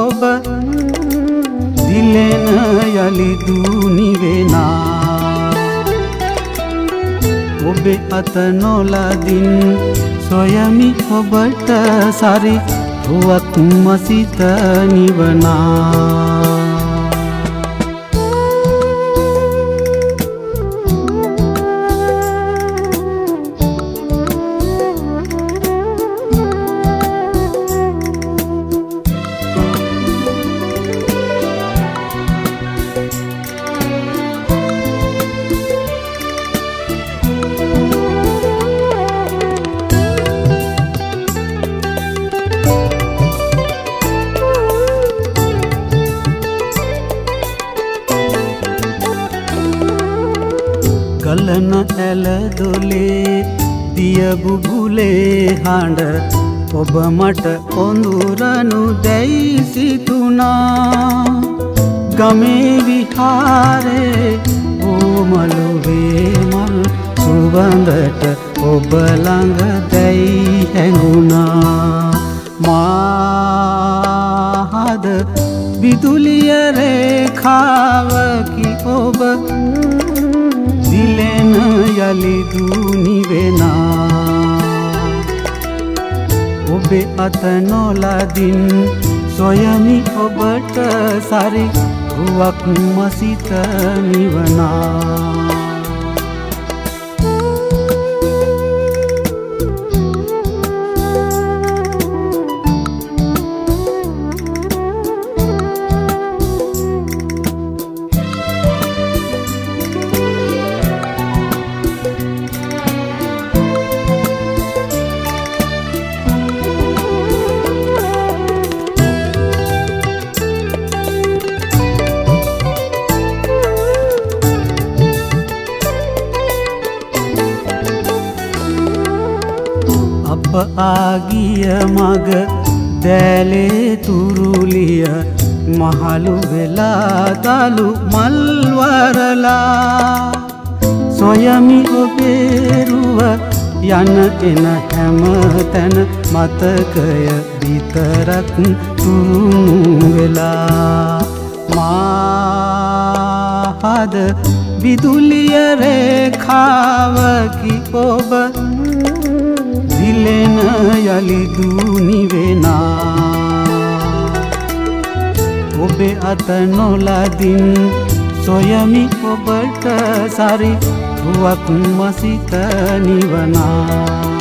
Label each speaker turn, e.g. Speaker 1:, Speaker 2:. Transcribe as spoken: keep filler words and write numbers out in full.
Speaker 1: ඔබ දිලෙන යලි දුනිවෙනා ඔබේ අත නොලදින් සොයමි ඔබට සරි රුවක් මසිත නිවනා ගලන ඇල දොලේ දිය බුබුලේ හඬ ඔබ මට ඔඳුරනු දැයි සිතුනා ගමේ විහාරේ ඕමලුවේ මල් සුවඳට ඔබ ළඟ දැයි හැඟුණා මාහද විදුලිය රේඛාවකි ඔබ දිලෙන යලි දුනිවෙනා ඔබේ අත නොලදින් සොයමි ඔබට සරි රුවක් මසිත නිවනා අප ආගිය මග දැලේ තුරුලිය මහලු වෙලා තලු මල්වරලා සොයමි ඔබේ රුව යන එන හැම තැන මතකය විතරක් තුරුණු වෙලා මාහද විදුලිය රේඛාවකි ඔබ දිලෙන යලි දුනිවෙනා ඔබේ අත නොලදින් සොයමි ඔබට සරි රුවක් මසිත නිවනා